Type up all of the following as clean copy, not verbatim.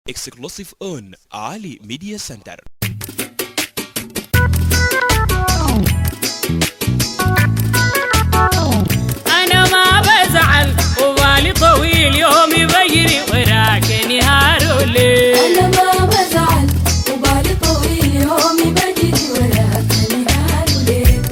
Exclusive on Ali Media Center. أنا ما بزعل وبالي طويل يومي بجري وراك نهار وليل. أنا ما بزعل وبالي طويل يومي بجري وراك نهار وليل.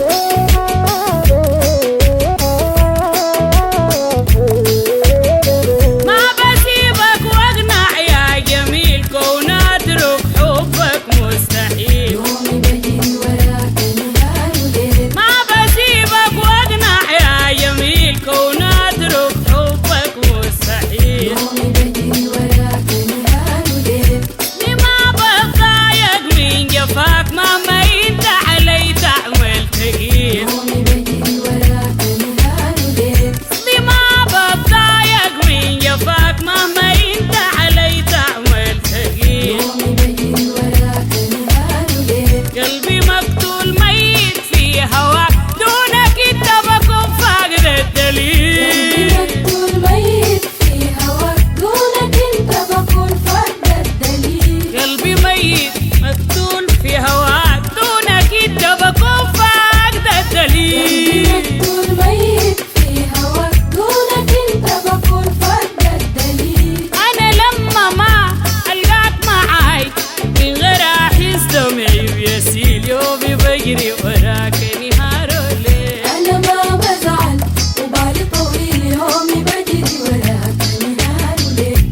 ما بسيبك واقنع يا جميل كون أترك حبك مستحيل. يومي بجري وراك نهار وليل. ما بسيبك واقنع يا جميل كون أترك حبك مستحيل. يومي بجري وراك نهار وليل. لما بتضايق من جفاك مهما انت علي تعمل ثقيل. يومي بجري وراك نهار وليل. لما بتضايق من جفاك مهما انت علي تعمل ثقيل. يومي بجري وراك نهار وليل. قلبي مقتول ميت في هواك دونك انت بكون فاقد الدليل. قلبي مقتول ميت في هواك دونك انت بكون فاقد الدليل. قلبي ميت مقتول في هواك دونك انت بكون فاقد الدليل. مقتول ميت في هواك دونك انت بكون فاقد الدليل. أنا لما ما ألقاك معاي من غير أحس دمعي بيسيل يومي بجري وراك نهار وليل. أنا ما بزعل وبالي طويل يومي بجري وراك نهار وليل.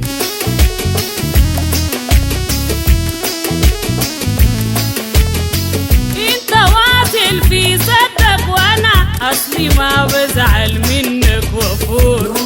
أنت واصل في صدق وأنا أصلي ما بزعل منك وفور.